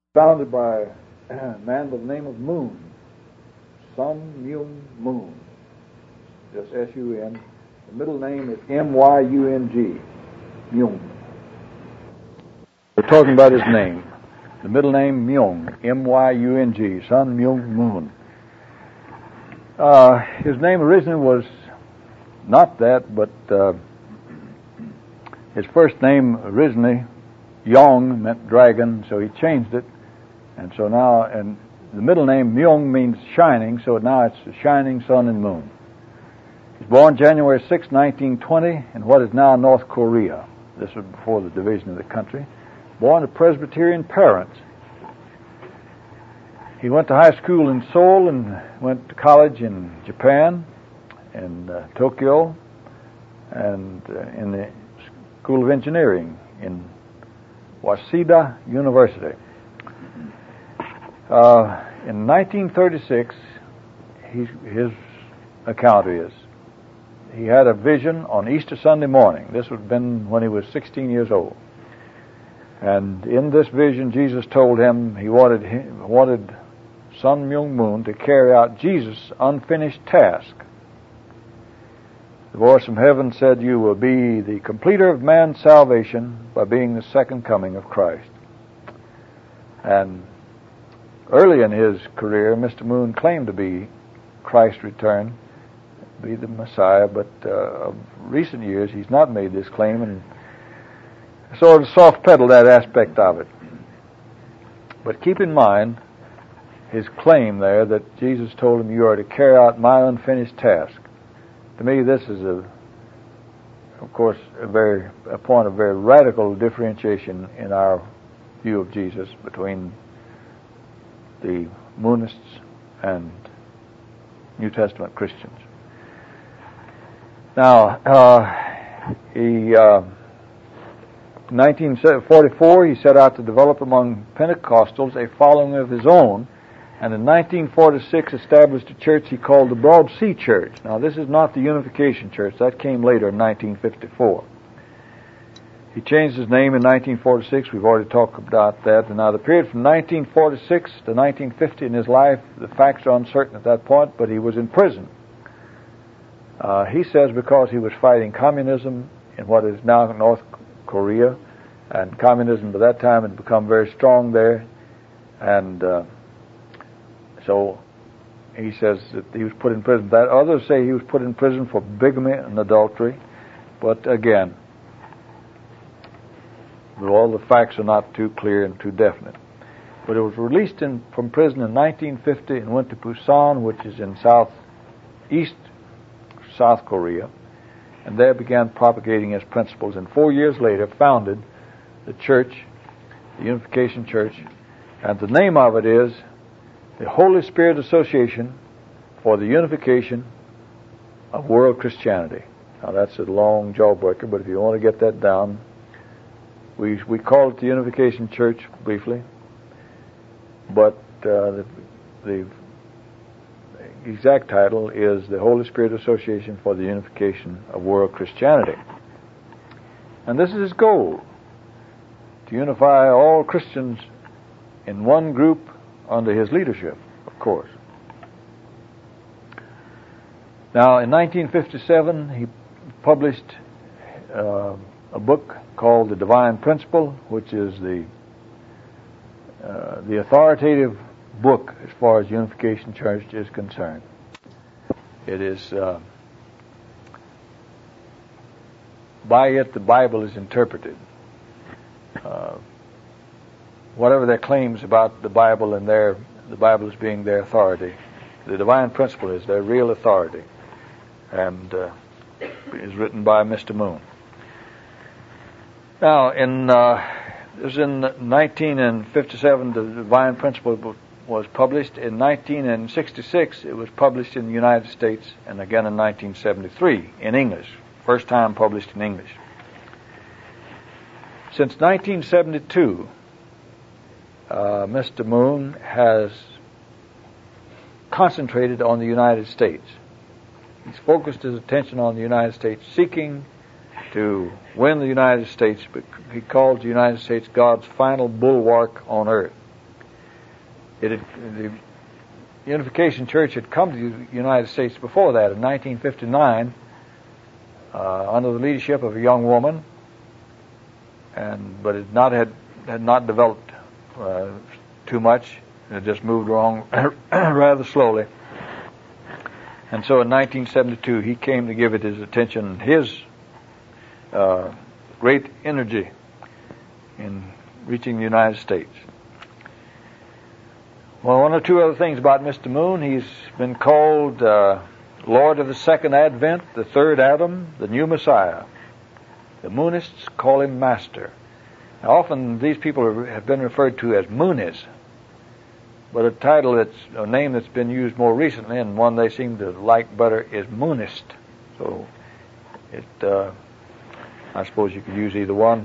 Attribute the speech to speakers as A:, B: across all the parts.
A: Founded by a man by the name of Moon, Sun Myung Moon, just S-U-N. The middle name is M-Y-U-N-G, Myung. We're talking about his name. The middle name Myung, M-Y-U-N-G, Sun Myung Moon. His name originally was not that, but his first name originally, Yong, meant dragon, so he changed it. And so now, and the middle name Myung means shining, so now it's the shining sun and moon. He was born January 6, 1920, in what is now North Korea. This was before the division of the country. Born to Presbyterian parents. He went to high school in Seoul and went to college in Japan, in Tokyo, and in the School of Engineering in Waseda University. In 1936, his account is, he had a vision on Easter Sunday morning. This would have been when he was 16 years old. And in this vision, Jesus told him he wanted Sun Myung Moon to carry out Jesus' unfinished task. The voice from heaven said, "You will be the completer of man's salvation by being the second coming of Christ." And early in his career, Mr. Moon claimed to be Christ's return, be the Messiah, but of recent years he's not made this claim and sort of soft-pedaled that aspect of it. But keep in mind his claim there that Jesus told him, "You are to carry out my unfinished task." To me, this is of course, a point of very radical differentiation in our view of Jesus between the Moonists and New Testament Christians. Now, in 1944, he set out to develop among Pentecostals a following of his own, and in 1946 established a church he called the Broad Sea Church. Now, this is not the Unification Church. That came later in 1954. He changed his name in 1946. We've already talked about that. And now, the period from 1946 to 1950 in his life, the facts are uncertain at that point, but he was in prison. He says because he was fighting communism in what is now North Korea, and communism by that time had become very strong there, and so he says that he was put in prison. That others say he was put in prison for bigamy and adultery, but again, all the facts are not too clear and too definite. But it was released from prison in 1950 and went to Busan, which is in southeast South Korea, and there began propagating his principles, and 4 years later founded the church, the Unification Church, and the name of it is the Holy Spirit Association for the Unification of World Christianity. Now that's a long jawbreaker, but if you want to get that down, we call it the Unification Church briefly, but the exact title is the Holy Spirit Association for the Unification of World Christianity. And this is his goal, to unify all Christians in one group under his leadership, of course. Now, in 1957, he published a book called The Divine Principle, which is the authoritative book as far as Unification Church is concerned. It is by it the Bible is interpreted. Whatever their claims about the Bible and the Bible as being their authority, the Divine Principle is their real authority, and is written by Mr. Moon. Now, in 1957, the Divine Principle was published. In 1966, it was published in the United States, and again in 1973 in English. First time published in English. Since 1972, Mr. Moon has concentrated on the United States. He's focused his attention on the United States, seeking to win the United States. But he calls the United States God's final bulwark on earth. The Unification Church had come to the United States before that in 1959 under the leadership of a young woman, but it had not developed too much. It just moved along rather slowly. And so in 1972, he came to give it his attention, his great energy in reaching the United States. Well, one or two other things about Mr. Moon. He's been called Lord of the Second Advent, the Third Adam, the New Messiah. The Moonists call him Master. Now, often these people have been referred to as Moonies, but a name that's been used more recently, and one they seem to like better, is Moonist. So, I suppose you could use either one.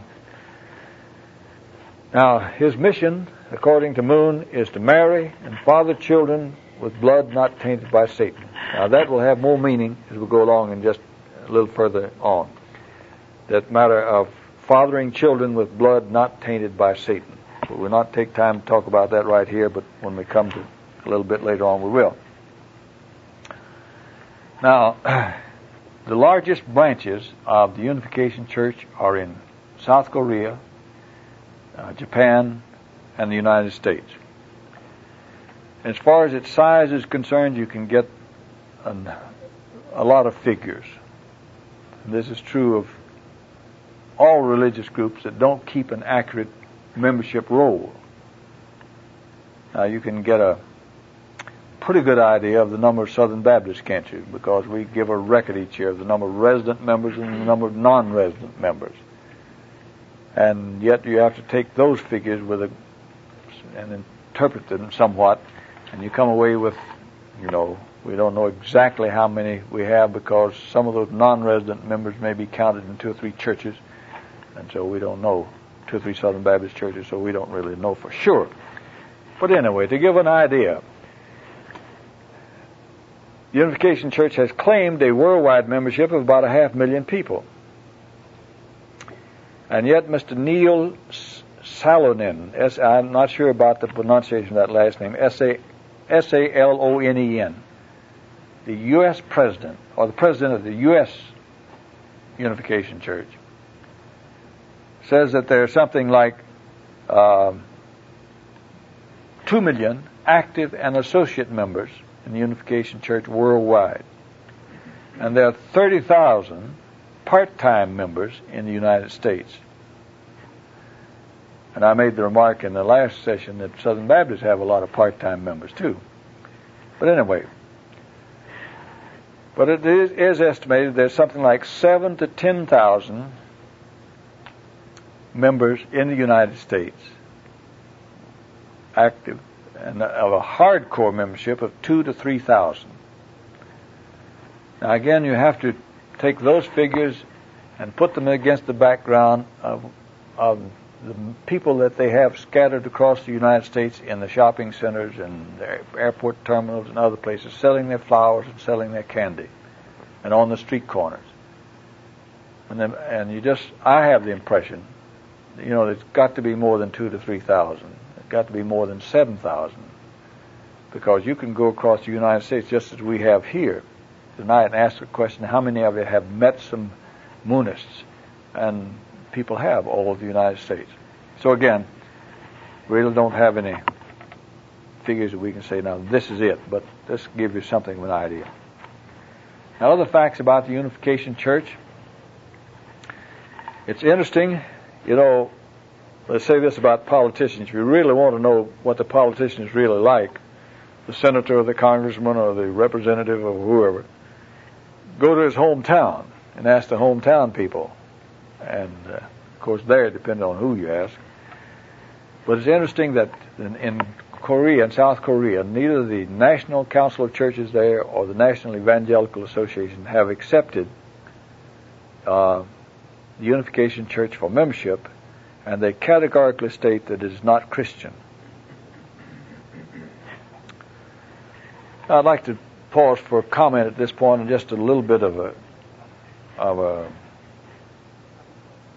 A: Now, his mission, according to Moon, is to marry and father children with blood not tainted by Satan. Now, that will have more meaning as we go along and just a little further on. That matter of fathering children with blood not tainted by Satan. We'll not take time to talk about that right here, but when we come to a little bit later on, we will. Now, the largest branches of the Unification Church are in South Korea, Japan, and the United States. As far as its size is concerned, you can get a lot of figures. And this is true of all religious groups that don't keep an accurate membership roll. Now, you can get a pretty good idea of the number of Southern Baptists, can't you? Because we give a record each year of the number of resident members and the number of non-resident members. And yet you have to take those figures and interpret them somewhat, and you come away with, we don't know exactly how many we have because some of those non-resident members may be counted in 2 or 3 churches, and so we don't know. 2 or 3 Southern Baptist churches, so we don't really know for sure. But anyway, to give an idea, the Unification Church has claimed a worldwide membership of about 500,000 people. And yet Mr. Neil Salonen, I'm not sure about the pronunciation of that last name, Salonen, the U.S. President, or the President of the U.S. Unification Church, says that there's something like 2 million active and associate members in the Unification Church worldwide. And there are 30,000 part-time members in the United States. And I made the remark in the last session that Southern Baptists have a lot of part-time members too. But anyway, it is estimated there's something like 7,000 to 10,000 members in the United States active, and of a hardcore membership of 2,000 to 3,000. Now again, you have to take those figures and put them against the background of the people that they have scattered across the United States in the shopping centers and the airport terminals and other places, selling their flowers and selling their candy, and on the street corners. I have the impression, there's got to be more than 2,000 to 3,000. There's got to be more than 7,000, because you can go across the United States just as we have here tonight and ask the question, how many of you have met some Moonists? And people have all over the United States. So again, we really don't have any figures that we can say, now this is it, but this gives you something of an idea. Now, other facts about the Unification Church. It's interesting, let's say this about politicians. If you really want to know what the politician is really like, the senator or the congressman or the representative or whoever, go to his hometown and ask the hometown people. And, of course, there it depends on who you ask. But it's interesting that in South Korea, neither the National Council of Churches there or the National Evangelical Association have accepted the Unification Church for membership, and they categorically state that it is not Christian. I'd like to pause for comment at this point and just a little bit of a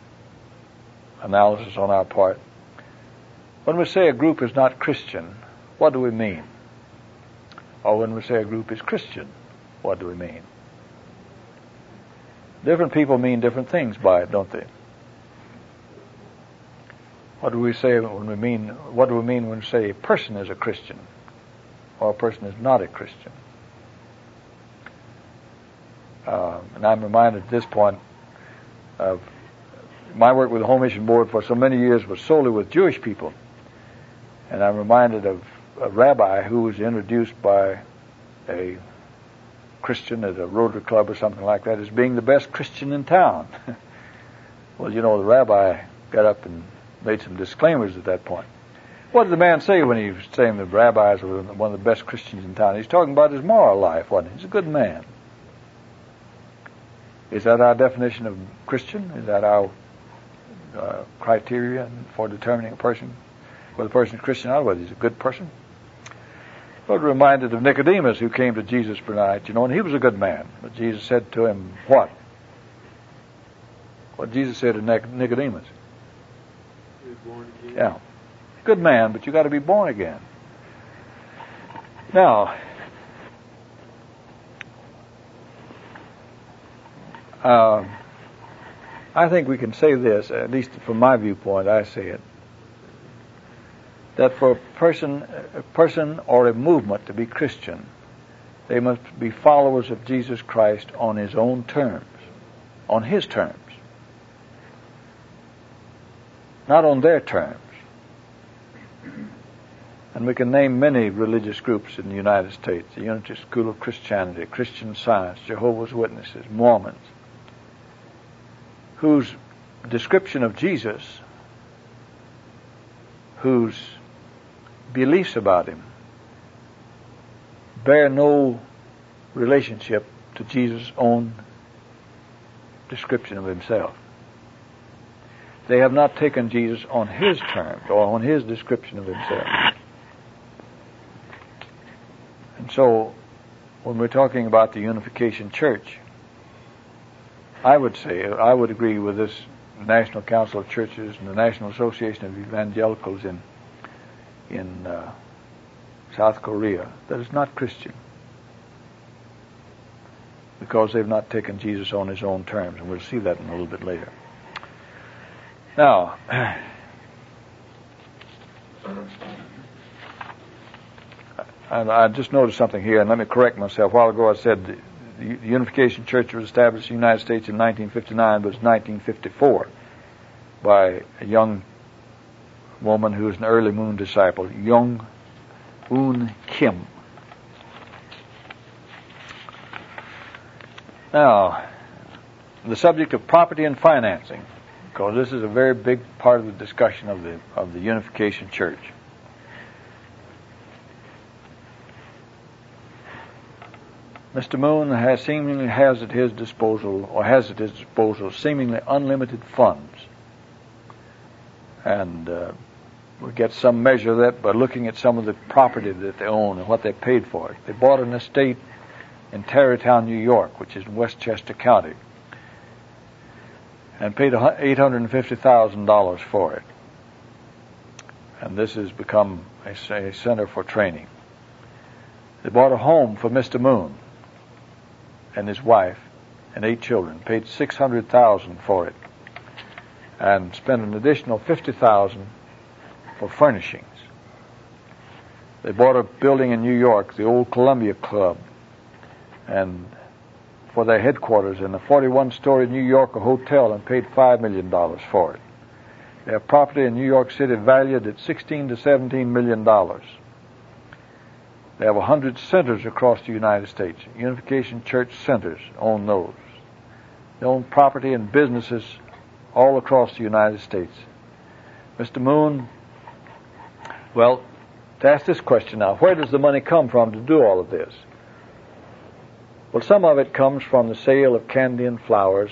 A: analysis on our part. When we say a group is not Christian, what do we mean? Or when we say a group is Christian, what do we mean? Different people mean different things by it, don't they? What do we mean when we say a person is a Christian or a person is not a Christian? And I'm reminded at this point of my work with the Home Mission Board for so many years was solely with Jewish people. And I'm reminded of a rabbi who was introduced by a Christian at a Rotary Club or something like that as being the best Christian in town. Well, the rabbi got up and made some disclaimers at that point. What did the man say when he was saying the rabbis were one of the best Christians in town? He's talking about his moral life, wasn't he? He's a good man. Is that our definition of Christian? Is that our criteria for determining a person, whether the person is Christian or whether he's a good person? Well, reminded of Nicodemus, who came to Jesus for night, and he was a good man. But Jesus said to him, what? What Jesus said to Nicodemus?
B: He was born again.
A: Yeah. Good man, but you got to be born again. Now, I think we can say this, at least from my viewpoint, I say it, that for a person or a movement to be Christian, they must be followers of Jesus Christ on his own terms, on his terms, not on their terms. And we can name many religious groups in the United States: the Unity School of Christianity, Christian Science, Jehovah's Witnesses, Mormons, whose description of Jesus, whose beliefs about him, bear no relationship to Jesus' own description of himself. They have not taken Jesus on his terms or on his description of himself. And so, when we're talking about the Unification Church, I would agree with this National Council of Churches and the National Association of Evangelicals in South Korea that it's not Christian, because they've not taken Jesus on his own terms, and we'll see that in a little bit later. Now, I just noticed something here, and let me correct myself. A while ago I said the Unification Church was established in the United States in 1959, but it was 1954 by a young woman who was an early Moon disciple, Young Eun Kim. Now, the subject of property and financing, because this is a very big part of the discussion of the Unification Church. Mr. Moon has at his disposal seemingly unlimited funds, and we get some measure of that by looking at some of the property that they own and what they paid for it. They bought an estate in Tarrytown, New York, which is in Westchester County, and paid $850,000 for it. And this has become a center for training. They bought a home for Mr. Moon and his wife and 8 children, paid $600,000 for it, and spent an additional $50,000 for furnishings. They bought a building in New York, the old Columbia Club, and for their headquarters, in a 41-story New Yorker hotel, and paid $5 million for it. They have property in New York City valued at $16 to $17 million. They have 100 centers across the United States. Unification Church centers own those. They own property and businesses all across the United States. Mr. Moon, well, to ask this question now, where does the money come from to do all of this? Well, some of it comes from the sale of candy and flowers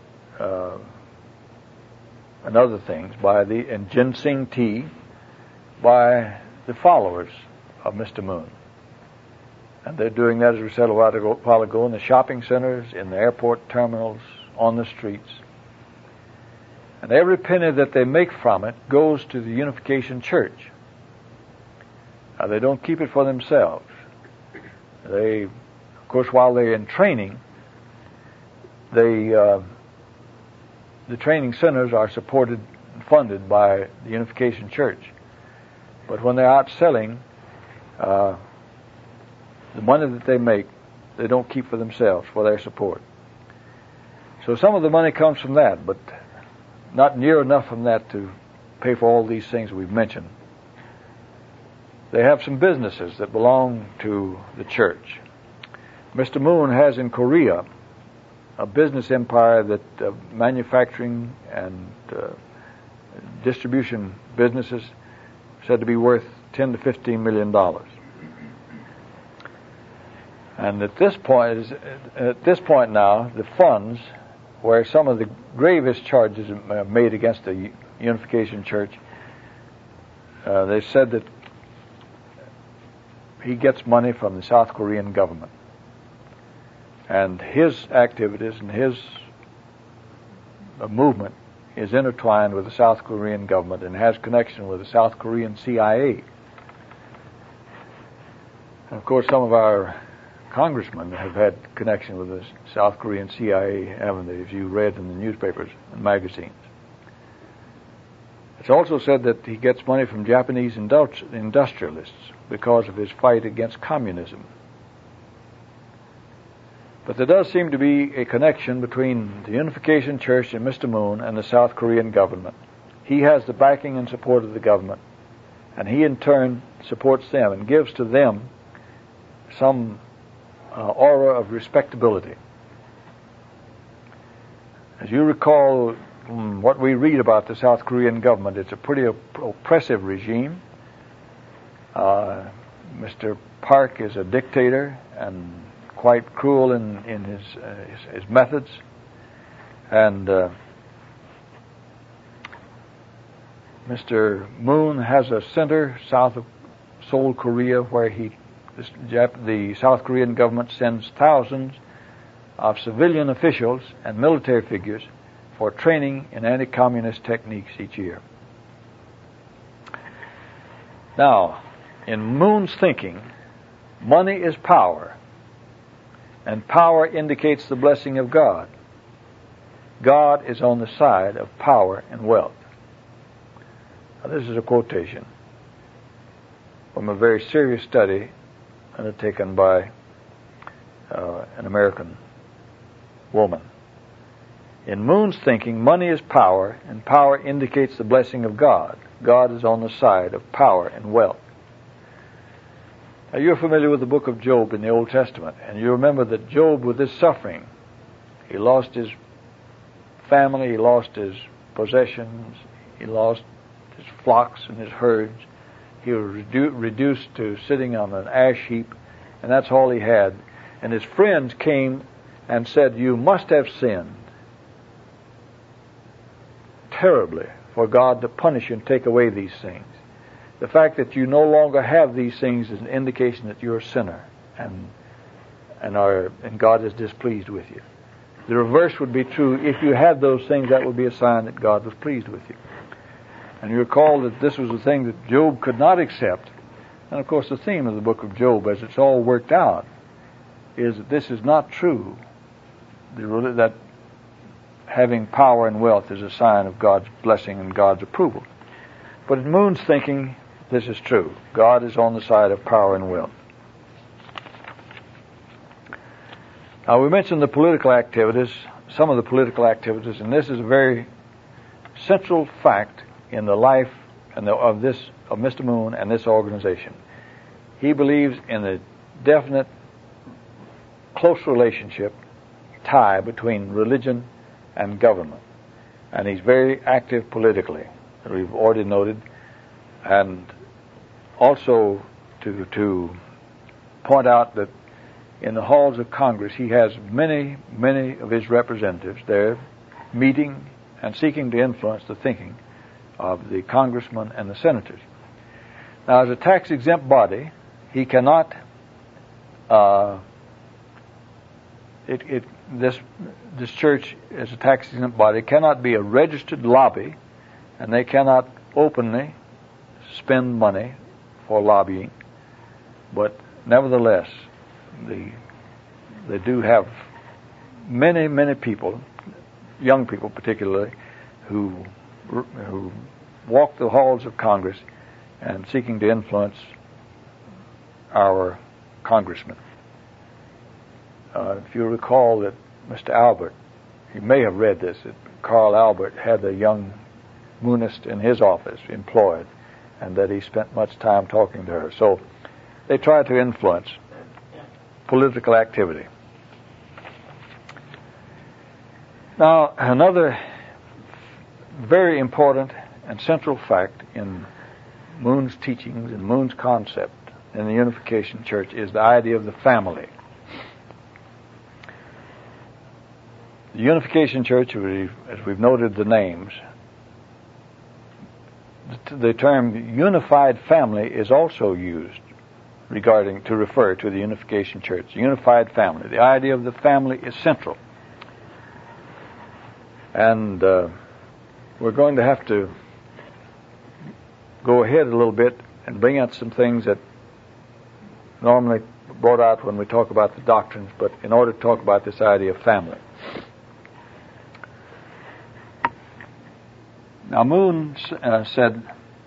A: and other things and ginseng tea by the followers of Mr. Moon. And they're doing that, as we said a while ago, in the shopping centers, in the airport terminals, on the streets. And every penny that they make from it goes to the Unification Church. They don't keep it for themselves. They, of course, while they're in training, the training centers are supported and funded by the Unification Church. But when they're out selling, the money that they make, they don't keep for themselves, for their support. So some of the money comes from that, but not near enough from that to pay for all these things we've mentioned. They have some businesses that belong to the church. Mr. Moon has in Korea a business empire that manufacturing and distribution businesses said to be worth $10 to $15 million. And at this point now, the funds where some of the gravest charges are made against the Unification Church, they said that he gets money from the South Korean government. And his activities and his movement is intertwined with the South Korean government and has connection with the South Korean CIA. And of course, some of our congressmen have had connection with the South Korean CIA, haven't they, as you read in the newspapers and magazines. It's also said that he gets money from Japanese industrialists because of his fight against communism. But there does seem to be a connection between the Unification Church and Mr. Moon and the South Korean government. He has the backing and support of the government, and he in turn supports them and gives to them some aura of respectability. As you recall, what we read about the South Korean government, it's a pretty oppressive regime. Mr. Park is a dictator and quite cruel in his methods. And Mr. Moon has a center south of Seoul, Korea, where the South Korean government sends thousands of civilian officials and military figures for training in anti-communist techniques each year. Now, in Moon's thinking, money is power, and power indicates the blessing of God. God is on the side of power and wealth. Now, this is a quotation from a very serious study undertaken by an American woman. In Moon's thinking, money is power, and power indicates the blessing of God. God is on the side of power and wealth. Now, you're familiar with the book of Job in the Old Testament, and you remember that Job, with his suffering, he lost his family, he lost his possessions, he lost his flocks and his herds. He was reduced to sitting on an ash heap, and that's all he had. And his friends came and said, "You must have sinned terribly for God to punish you and take away these things. The fact that you no longer have these things is an indication that you're a sinner and God is displeased with you. The reverse would be true. If you had those things, that would be a sign that God was pleased with you." And you recall that this was the thing that Job could not accept. And of course the theme of the book of Job, as it's all worked out, is that this is not true. That having power and wealth is a sign of God's blessing and God's approval. But in Moon's thinking, this is true. God is on the side of power and wealth. Now, we mentioned the political activities, some of the political activities, and this is a very central fact in the life of Mr. Moon and this organization. He believes in a definite, close relationship, tie between religion and government. And he's very active politically, as we've already noted. And also to point out that in the halls of Congress, he has many, many of his representatives there meeting and seeking to influence the thinking of the congressmen and the senators. Now, as a tax-exempt body, he cannot, this church as a tax-exempt body cannot be a registered lobby, and they cannot openly spend money for lobbying. But nevertheless, they do have many people, young people particularly, who walk the halls of Congress and seeking to influence our congressmen. If you recall that Mr. Albert, you may have read this, that Carl Albert had a young moonist in his office employed, and that he spent much time talking to her. So they try to influence political activity. Now, another very important and central fact in Moon's teachings and Moon's concept in the Unification Church is the idea of the family. The Unification Church, as we've noted the names, the term unified family is also used to refer to the Unification Church. The unified family. The idea of the family is central. And we're going to have to go ahead a little bit and bring out some things that normally brought out when we talk about the doctrines, but in order to talk about this idea of family. Now, Moon said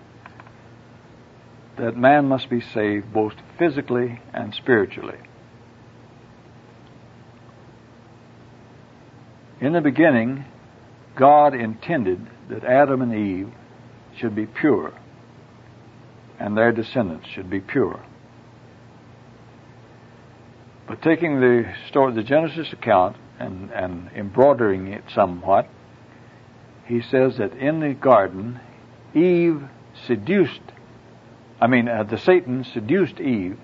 A: that man must be saved both physically and spiritually. In the beginning, God intended that Adam and Eve should be pure, and their descendants should be pure. But taking the story, the Genesis account, and embroidering it somewhat, he says that in the garden, the Satan seduced Eve,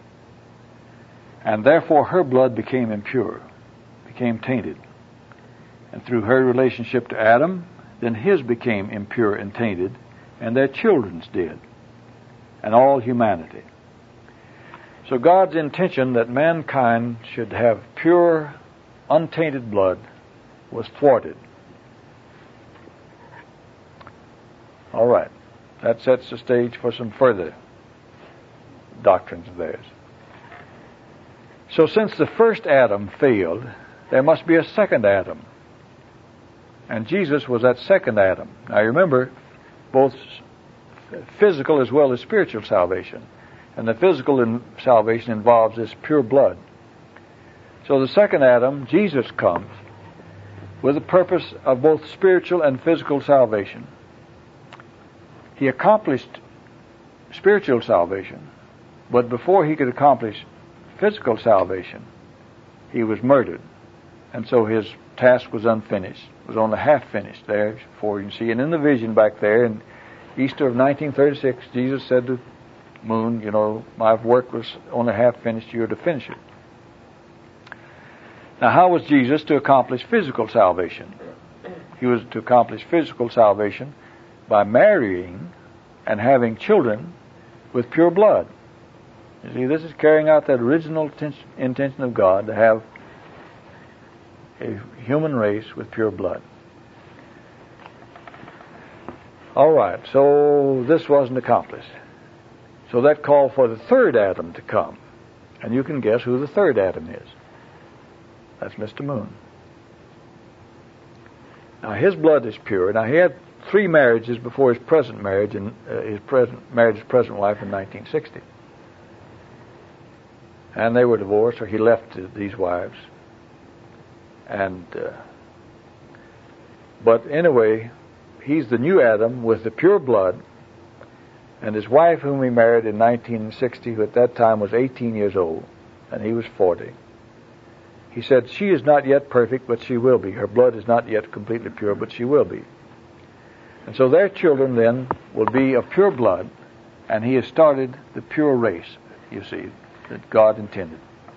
A: and therefore her blood became impure, became tainted. And through her relationship to Adam, then his became impure and tainted, and their children's did, and all humanity. So God's intention that mankind should have pure, untainted blood was thwarted. All right. That sets the stage for some further doctrines of theirs. So since the first Adam failed, there must be a second Adam. And Jesus was that second Adam. Now remember, both physical as well as spiritual salvation. And the physical salvation involves this pure blood. So the second Adam, Jesus, comes with the purpose of both spiritual and physical salvation. He accomplished spiritual salvation, but before he could accomplish physical salvation, he was murdered. And so his task was unfinished, was only half finished there, for you can see. And in the vision back there in Easter of 1936, Jesus said to Moon, my work was only half finished, you're to finish it. Now, how was Jesus to accomplish physical salvation? He was to accomplish physical salvation by marrying and having children with pure blood. You see, this is carrying out that original intention of God to have a human race with pure blood. All right, so this wasn't accomplished. So that called for the third Adam to come. And you can guess who the third Adam is. That's Mr. Moon. Now, his blood is pure. Now, he had 3 marriages before his present marriage and his present wife in 1960. And they were divorced, or he left these wives. And but anyway, he's the new Adam with the pure blood. And his wife, whom he married in 1960, who at that time was 18 years old, and he was 40, he said, she is not yet perfect, but she will be. Her blood is not yet completely pure, but she will be. And so their children then will be of pure blood, and he has started the pure race, you see, that God intended.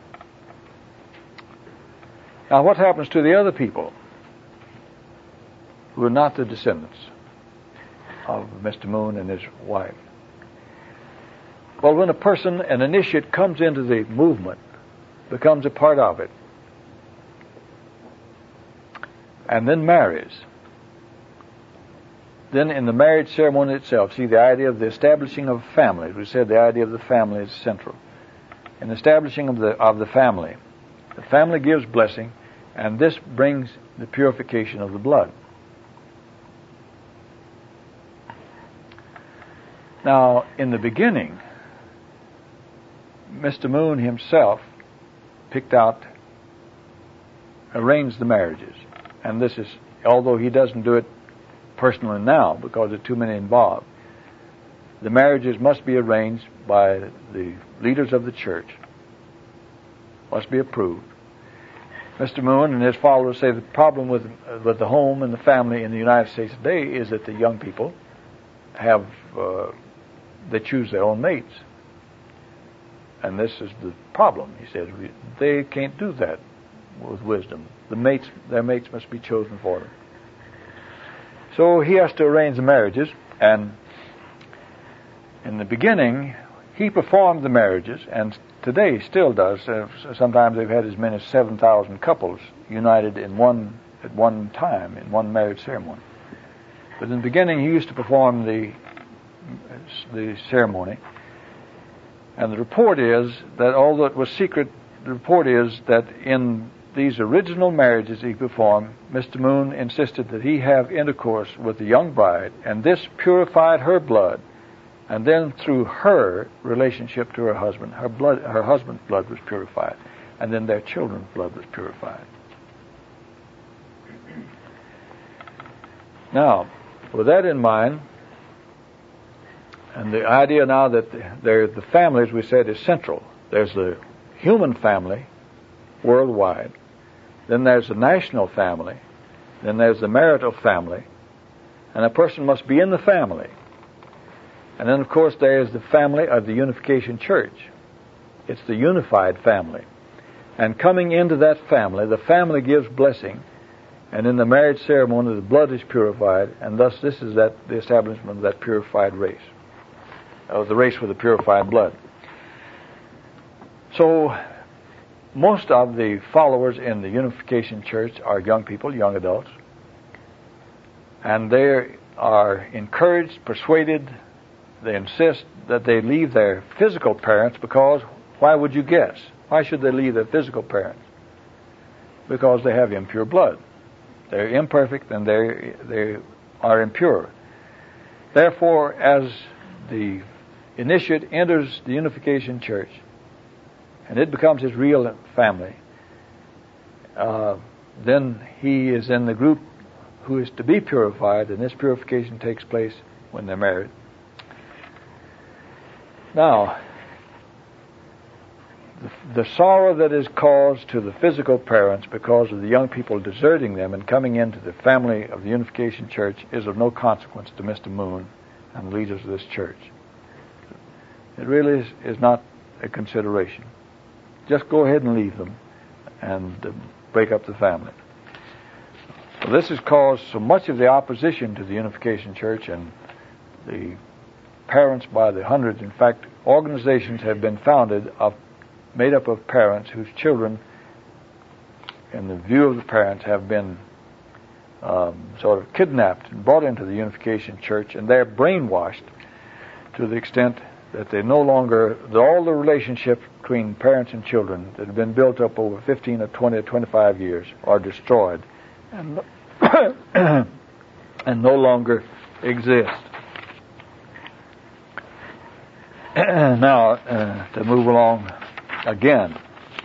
A: Now, what happens to the other people who are not the descendants of Mr. Moon and his wife? Well, when a person, an initiate, comes into the movement, becomes a part of it, and then marries, then in the marriage ceremony itself, see, the idea of the establishing of a family, as we said, the idea of the family is central. in establishing of the family. The family gives blessing, and this brings the purification of the blood. Now, in the beginning, Mr. Moon himself arranged the marriages. And this is, although he doesn't do it personally now because there are too many involved, the marriages must be arranged by the leaders of the church, must be approved. Mr. Moon and his followers say the problem with the home and the family in the United States today is that the young people they choose their own mates. And this is the problem, he says. They can't do that with wisdom. Their mates must be chosen for them. So he has to arrange the marriages, and in the beginning, he performed the marriages, and today still does. Sometimes they've had as many as 7,000 couples united at one time in one marriage ceremony. But in the beginning, he used to perform the ceremony, and the report is that although it was secret, the report is that in these original marriages he performed, Mr. Moon insisted that he have intercourse with the young bride, and this purified her blood, and then through her relationship to her husband, her husband's blood was purified, and then their children's blood was purified. Now, with that in mind, and the idea now that the family, as we said, is central. There's the human family worldwide. Then there's the national family. Then there's the marital family. And a person must be in the family. And then, of course, there's the family of the Unification Church. It's the unified family. And coming into that family, the family gives blessing. And in the marriage ceremony, the blood is purified. And thus, this is the establishment of that purified race. The race with the purified blood. So, most of the followers in the Unification Church are young people, young adults. And they are encouraged, persuaded, they insist that they leave their physical parents because, why would you guess? Why should they leave their physical parents? Because they have impure blood. They're imperfect and they are impure. Therefore, as the initiate enters the Unification Church, and it becomes his real family, then he is in the group who is to be purified, and this purification takes place when they're married. Now, the sorrow that is caused to the physical parents because of the young people deserting them and coming into the family of the Unification Church is of no consequence to Mr. Moon and the leaders of this church. It really is not a consideration. Just go ahead and leave them and break up the family. Well, this has caused so much of the opposition to the Unification Church, and the parents by the hundreds. In fact, organizations have been founded made up of parents whose children, in the view of the parents, have been sort of kidnapped and brought into the Unification Church, and they're brainwashed to the extent that they no longer, all the relationships between parents and children that have been built up over 15 or 20 or 25 years are destroyed and and no longer exist. Now, to move along again,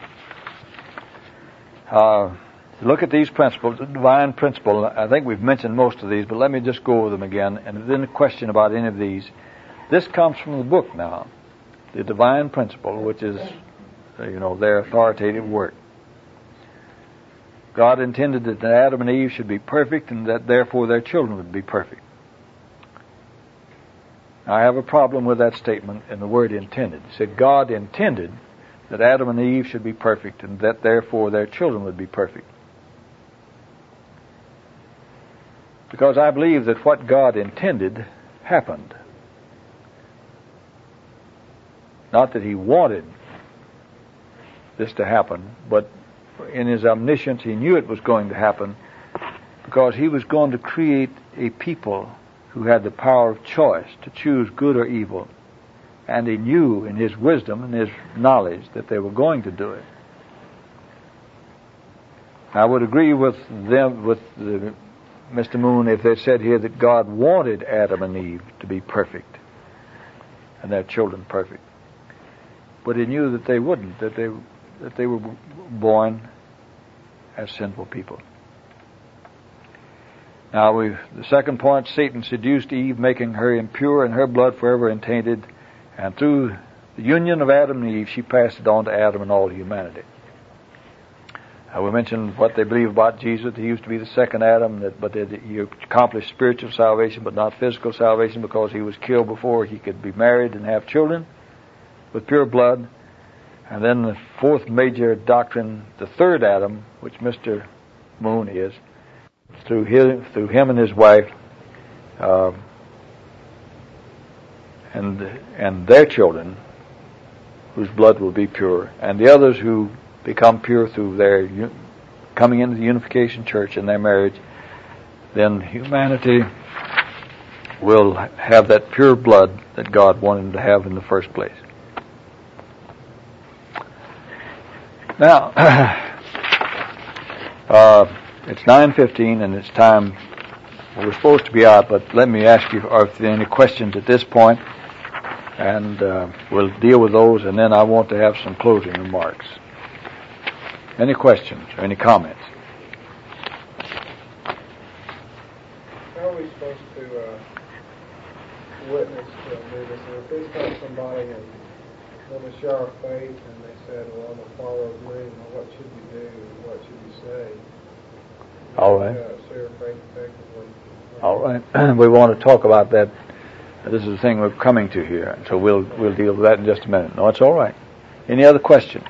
A: look at these principles, the divine principle. I think we've mentioned most of these, but let me just go over them again. And if there's any question about any of these, this comes from the book now, the divine principle, which is, their authoritative work. God intended that Adam and Eve should be perfect, and that therefore their children would be perfect. I have a problem with that statement in the word intended. It said God intended that Adam and Eve should be perfect, and that therefore their children would be perfect. Because I believe that what God intended happened. Not that He wanted this to happen, but in His omniscience He knew it was going to happen, because He was going to create a people who had the power of choice to choose good or evil, And he knew in his wisdom and his knowledge that they were going to do it. I would agree with Mr. Moon if they said here that God wanted Adam and Eve to be perfect and their children perfect. But he knew that they wouldn't, that they were born as sinful people. Now, the second point, Satan seduced Eve, making her impure and her blood forever tainted. And through the union of Adam and Eve, she passed it on to Adam and all humanity. We mentioned what they believe about Jesus. He used to be the second Adam, but he accomplished spiritual salvation, but not physical salvation, because he was killed before he could be married and have children with pure blood. And then the fourth major doctrine, the third Adam, which Mr. Moon is, through him and his wife, and their children, whose blood will be pure, and the others who become pure through their coming into the unification church and their marriage, then humanity will have that pure blood that God wanted them to have in the first place. Now, it's 9:15 and it's time. We're supposed to be out, but let me ask you if there are any questions at this point, and we'll deal with those, and then I want to have some closing remarks. Any questions or any comments?
B: How are we supposed to witness to this? And if we come somebody and want to share our faith, and they said, "Well, I'm a follower of me. Well, what should you do? What should you say?"
A: All right.
B: Share faith effectively.
A: All right. We want to talk about that. This is the thing we're coming to here, so we'll deal with that in just a minute. No, it's all right. Any other questions?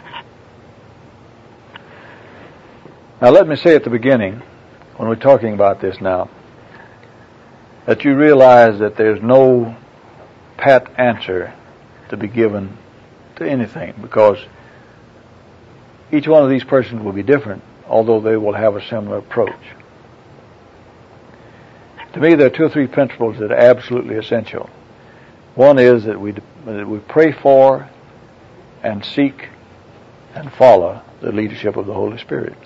A: Now, let me say at the beginning, when we're talking about this now, that you realize that there's no pat answer to be given to anything, because each one of these persons will be different, although they will have a similar approach. To me, there are two or three principles that are absolutely essential. One is that we pray for and seek and follow the leadership of the Holy Spirit.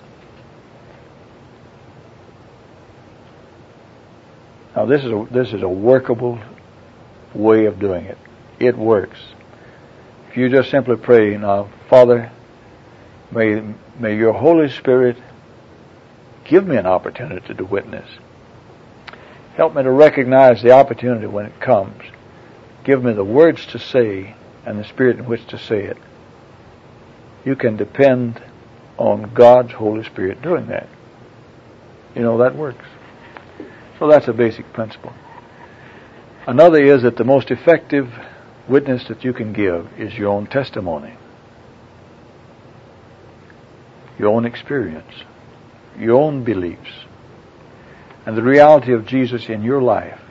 A: Now, this is a workable way of doing it. It works. If you just simply pray, now, Father, may your Holy Spirit give me an opportunity to witness. Help me to recognize the opportunity when it comes. Give me the words to say and the spirit in which to say it. You can depend on God's Holy Spirit doing that. You know, that works. So that's a basic principle. Another is that the most effective witness that you can give is your own testimony, your own experience, your own beliefs, and the reality of Jesus in your life.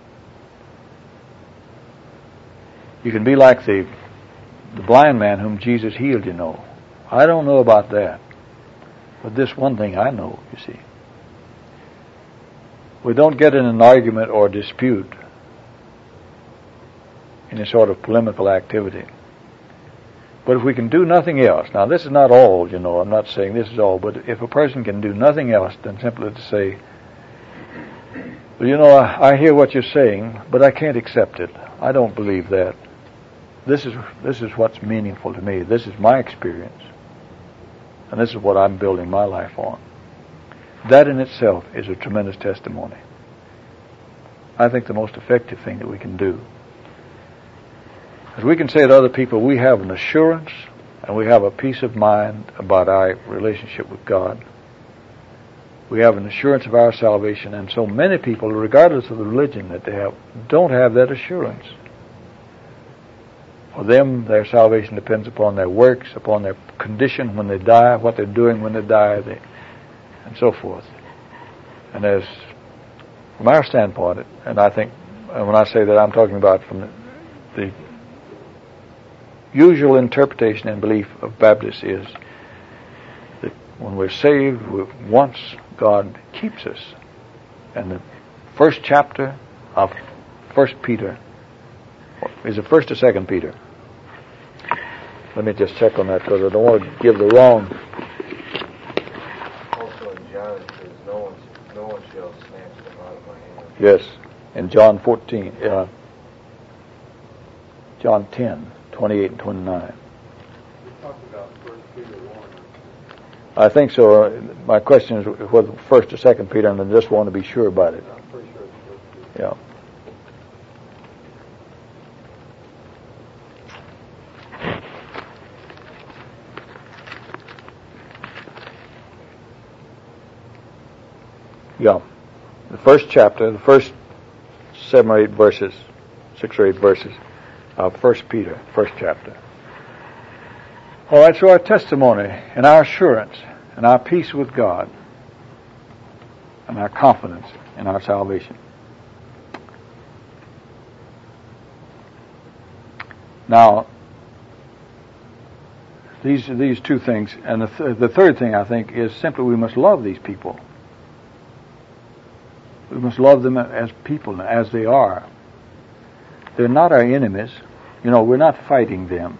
A: You can be like the blind man whom Jesus healed, you know. I don't know about that, but this one thing I know, you see. We don't get in an argument or dispute, any sort of polemical activity. But if we can do nothing else, now this is not all, you know, I'm not saying this is all, but if a person can do nothing else than simply to say, well, you know, I hear what you're saying, but I can't accept it. I don't believe that. This is what's meaningful to me. This is my experience. And this is what I'm building my life on. That in itself is a tremendous testimony. I think the most effective thing that we can do. As we can say to other people, we have an assurance and we have a peace of mind about our relationship with God. We have an assurance of our salvation, and so many people, regardless of the religion that they have, don't have that assurance. For them, their salvation depends upon their works, upon their condition when they die, what they're doing when they die, and so forth. And as from our standpoint, and I think when I say that, I'm talking about from the usual interpretation and belief of Baptists is that when we're saved, once God keeps us. And the first chapter of 1 Peter Is it 1st or 2nd Peter? Let me just check on that because I don't want to give the wrong.
C: Also in John it says, no one shall snatch them out of my hand.
A: Yes, in John 14, John 10, 28 and 29.
B: You talked about 1 Peter 1.
A: I think so. My question is whether 1st or 2nd Peter, and I just want to be sure about it.
B: I'm pretty sure it's 1 Peter.
A: Yeah. Yeah. The first chapter, the first 7 or 8 verses, 6 or 8 verses of 1 Peter, first chapter. All right, so our testimony and our assurance and our peace with God and our confidence in our salvation. Now, these two things, and the third thing I think is simply we must love these people. We must love them as people, as they are. They're not our enemies. We're not fighting them.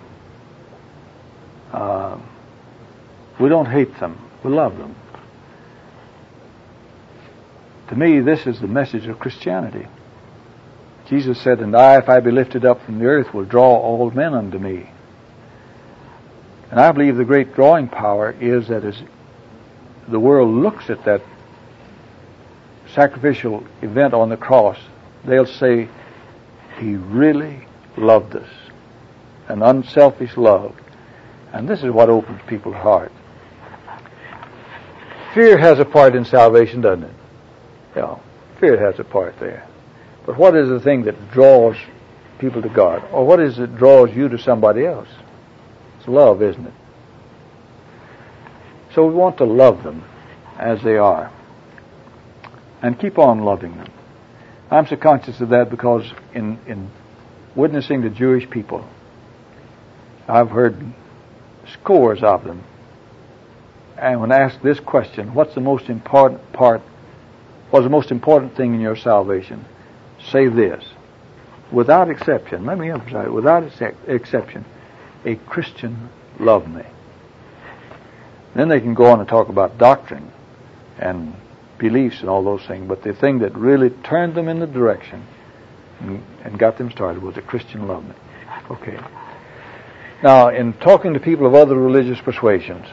A: We don't hate them. We love them. To me, this is the message of Christianity. Jesus said, "And I, if I be lifted up from the earth, will draw all men unto me." And I believe the great drawing power is that as the world looks at that sacrificial event on the cross, they'll say, "He really loved us." An unselfish love. And this is what opens people's hearts. Fear has a part in salvation, doesn't it? Yeah, fear has a part there. But what is the thing that draws people to God? Or what is it that draws you to somebody else? It's love, isn't it? So we want to love them as they are. And keep on loving them. I'm so conscious of that because in witnessing to Jewish people, I've heard scores of them. And when asked this question, what's the most important thing in your salvation? Say this. Without exception, let me emphasize, without exception, a Christian loved me. Then they can go on and talk about doctrine and beliefs and all those things, but the thing that really turned them in the direction and got them started was a Christian loved me. Okay. Now, in talking to people of other religious persuasions,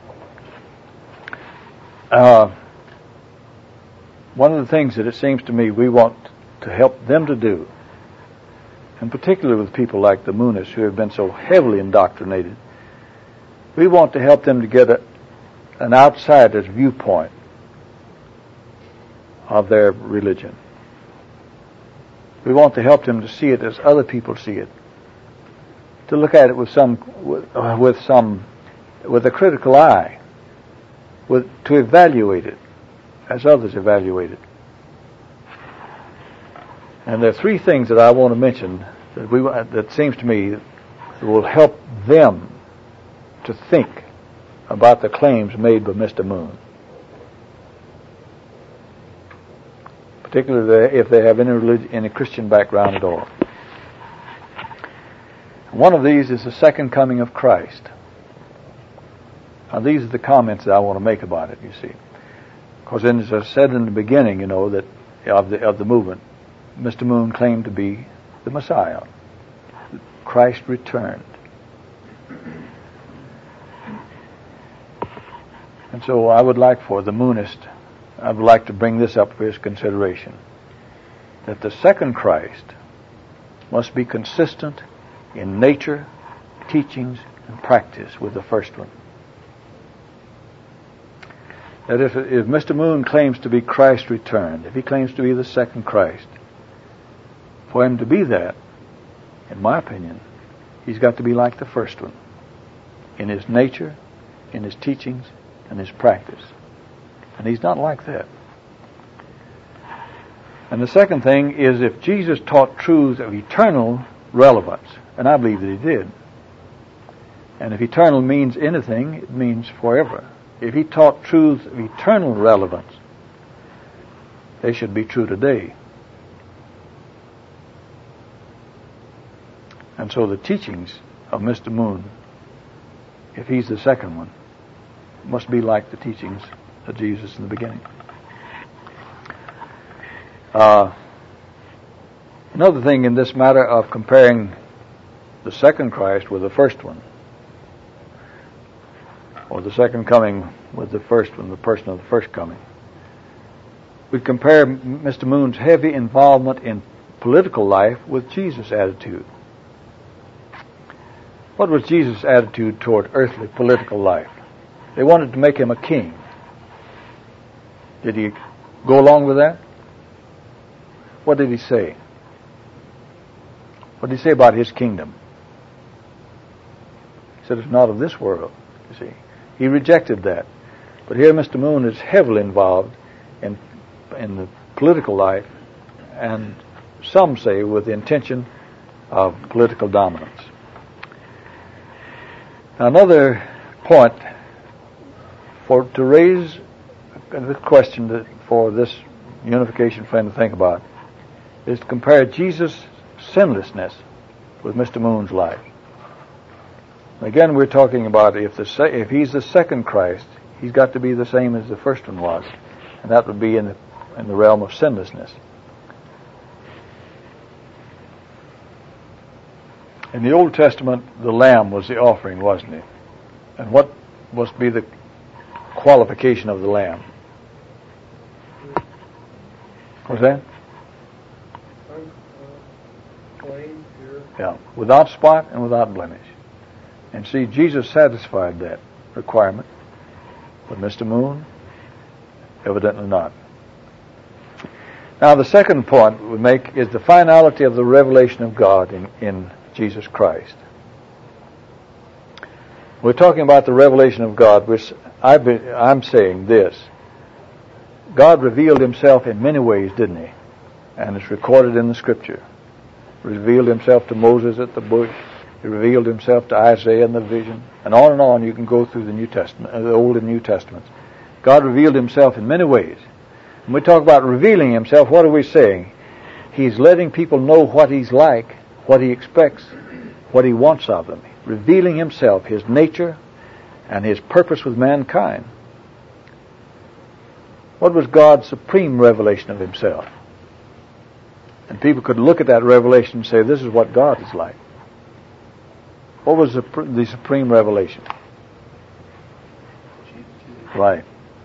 A: one of the things that it seems to me we want to help them to do, and particularly with people like the Moonists who have been so heavily indoctrinated, we want to help them to get an outsider's viewpoint of their religion. We want to help them to see it as other people see it, to look at it with a critical eye, to evaluate it as others evaluate it. And there are 3 things that I want to mention that seems to me will help them to think about the claims made by Mr. Moon, particularly if they have any Christian background at all. One of these is the second coming of Christ. Now, these are the comments that I want to make about it, you see. Because as I said in the beginning, that of the movement, Mr. Moon claimed to be the Messiah. Christ returned. And so I would like for the Moonist, I would like to bring this up for his consideration, that the second Christ must be consistent in nature, teachings, and practice with the first one. That if Mr. Moon claims to be Christ returned, if he claims to be the second Christ, for him to be that, in my opinion, he's got to be like the first one, in his nature, in his teachings, and his practice. And he's not like that. And the second thing is, if Jesus taught truths of eternal relevance, and I believe that he did, and if eternal means anything, it means forever. If he taught truths of eternal relevance, they should be true today. And so the teachings of Mr. Moon, if he's the second one, must be like the teachings of Jesus in the beginning. Another thing in this matter of comparing the second Christ with the first one, or the second coming with the first one, the person of the first coming, we compare Mr. Moon's heavy involvement in political life with Jesus' attitude. What was Jesus' attitude toward earthly political life? They wanted to make him a king. Did he go along with that? What did he say? What did he say about his kingdom? He said it's not of this world, you see. He rejected that. But here Mr. Moon is heavily involved in the political life, and some say with the intention of political dominance. Now, another point to raise the question for this unification friend to think about is to compare Jesus' sinlessness with Mr. Moon's life. Again, we're talking about if he's the second Christ, he's got to be the same as the first one was, and that would be in the realm of sinlessness. In the Old Testament, the lamb was the offering, wasn't it? And what must be the qualification of the lamb? What's that?
B: Plain, pure.
A: Yeah, without spot and without blemish. And see, Jesus satisfied that requirement. But Mr. Moon, evidently not. Now, the second point we make is the finality of the revelation of God in Jesus Christ. We're talking about the revelation of God, which I'm saying this. God revealed himself in many ways, didn't he? And it's recorded in the Scripture. He revealed himself to Moses at the bush. He revealed himself to Isaiah in the vision. And on you can go through the New Testament, the Old and New Testaments. God revealed himself in many ways. When we talk about revealing himself, what are we saying? He's letting people know what he's like, what he expects, what he wants of them. Revealing himself, his nature, and his purpose with mankind. What was God's supreme revelation of himself? And people could look at that revelation and say, this is what God is like. What was the supreme revelation? Right.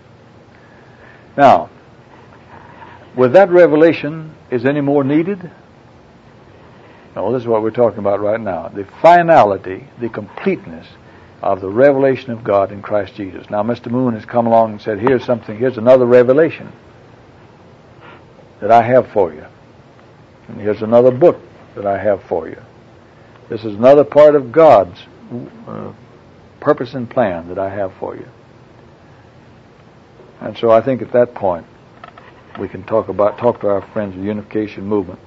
A: Now, with that revelation, is any more needed? No, this is what we're talking about right now. The finality, the completeness of the revelation of God in Christ Jesus. Now, Mr. Moon has come along and said, here's another revelation that I have for you. And here's another book that I have for you. This is another part of God's purpose and plan that I have for you. And so I think at that point we can talk to our friends of the Unification Movement.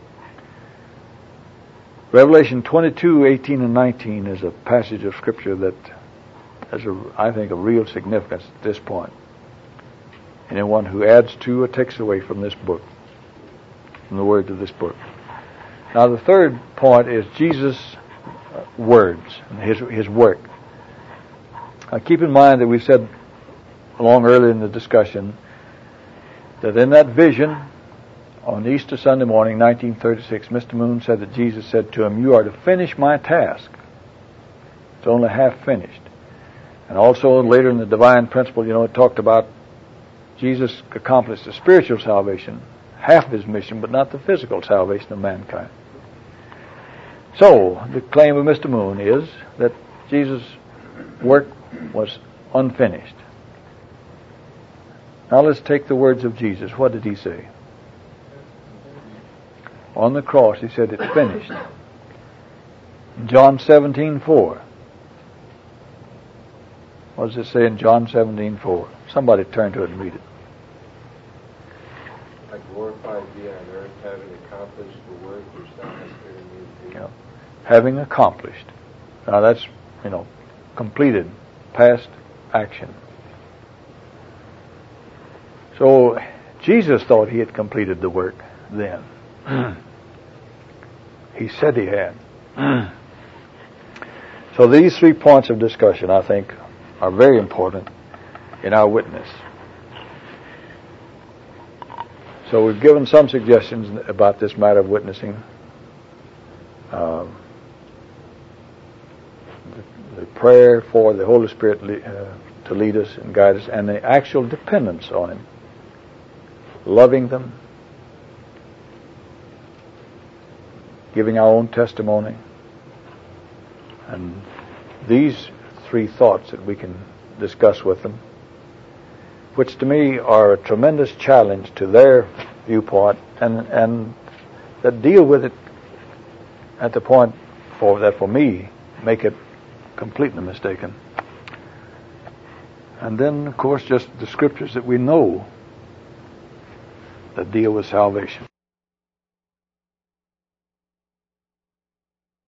A: Revelation 22:18 and 19 is a passage of Scripture that has, I think, a real significance at this point. Anyone who adds to or takes away from this book, from the words of this book. Now, the third point is Jesus' words, his work. Now, keep in mind that we said along earlier in the discussion that in that vision on Easter Sunday morning, 1936, Mr. Moon said that Jesus said to him, "You are to finish my task. It's only half finished." And also later in the Divine Principle, it talked about Jesus accomplished the spiritual salvation, half of his mission, but not the physical salvation of mankind. So, the claim of Mr. Moon is that Jesus' work was unfinished. Now let's take the words of Jesus. What did he say? On the cross, he said, "It's finished." In John 17:4. What does it say in John 17:4? Somebody turn to it and read it.
C: I glorified thee on earth, having accomplished the work which thou hast given me to do.
A: Yeah. Having accomplished. Now that's, completed, past action. So Jesus thought he had completed the work then. He said he had. So these 3 points of discussion, I think, are very important in our witness. So we've given some suggestions about this matter of witnessing. The prayer for the Holy Spirit to lead us and guide us, and the actual dependence on Him. Loving them, giving our own testimony, and these 3 thoughts that we can discuss with them, which to me are a tremendous challenge to their viewpoint, and that deal with it at the point that for me make it completely mistaken. And then, of course, just the scriptures that we know that deal with salvation.